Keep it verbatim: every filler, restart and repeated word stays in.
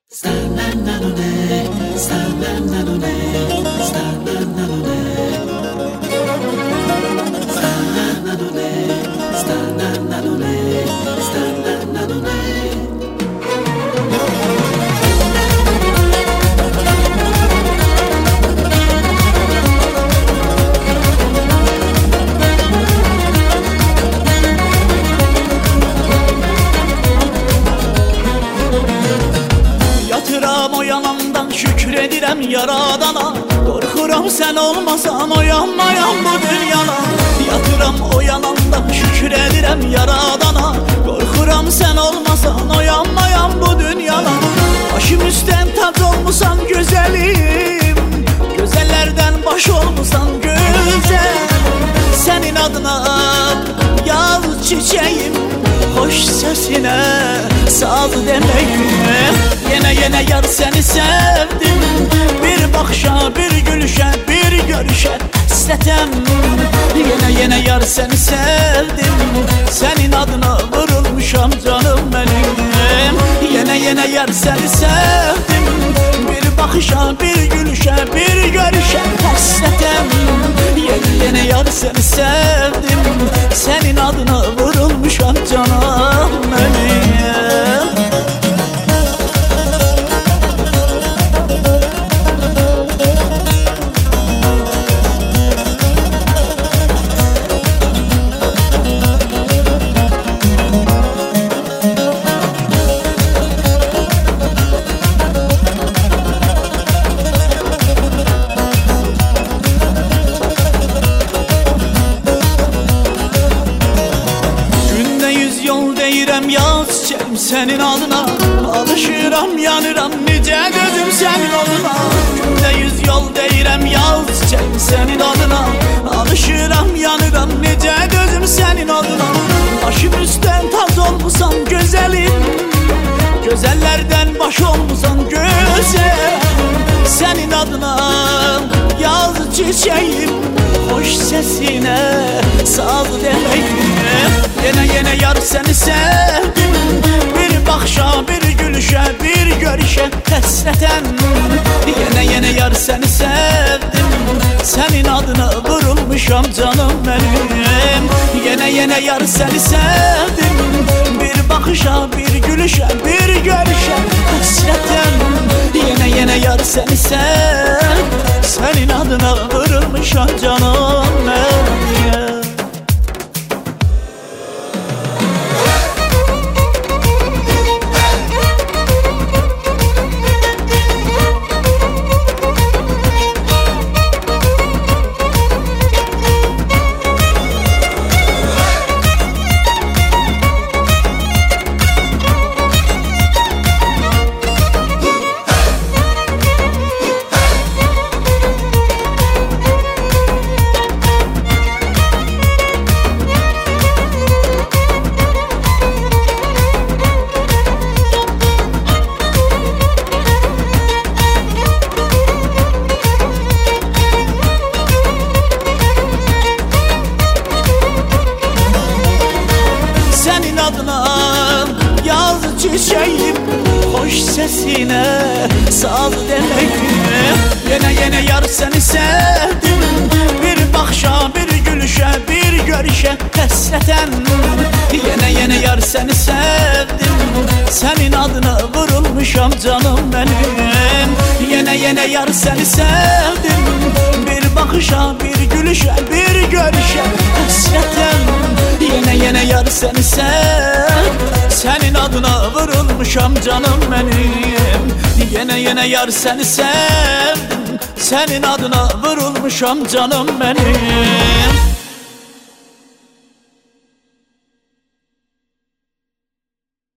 Yatıram o yanamdan şükredirem yaradana. Korkuram sen olmasan oyanmayam bu dünyana. Yatıram o yanamdan şükredirem yaradana. Korkuram sen olmasan oyanmayam bu dünyana. Başım üstten tac olmusan güzelim, güzellerden baş olmusan güzel. Senin adına yaz çiçeğim, hoş sesine saz demeyim. Yine yine yar seni sevdim, bir bakışa bir gülüşe bir görüşe hasretem. Yine yine yar seni sevdim, senin adına vurulmuşam canım benim. Yine yine yar seni sevdim, bir bakışa bir gülüşe bir görüşe hasretem. Yine yine yar seni sevdim, senin adına vurulmuşam canım benim. Deyirəm yaz çiçeğim senin adına, alışıram yanıram nice gözüm senin adına. Günde yüz yol deyirəm yaz çiçeğim senin adına, alışıram yanıram nice gözüm senin adına. Başım üstten taz olmusan güzelim, güzellerden baş olmusan güzel. Senin adına yaz çiçeğim, hoş sesine saz demeyim. Yine yine yar seni sevdim, bir bakışa bir gülüşe bir görüşe hasretem. Yine yine yar seni sevdim, senin adına vurulmuşam canım benim. Yine yine yar seni sevdim, bir bakışa bir gülüşe bir görüşe hasretem. Yine yine yar seni sev, senin adına vurulmuşam canım benim. Yaz çiçeğim, hoş sesine saz demeyim. Yine yine yar seni sevdim, bir bakışa bir gülüşe bir görüşe hasretem. Yine yine yar seni sevdim, senin adına vurulmuşam canım benim. Yine yine yar seni sevdim, bir bakışa bir gülüşe bir görüşe hasretem. Yine yine yar seni sev, senin adına vurulmuşam canım benim. Yine yine yar seni sevdim, senin adına vurulmuşam canım benim.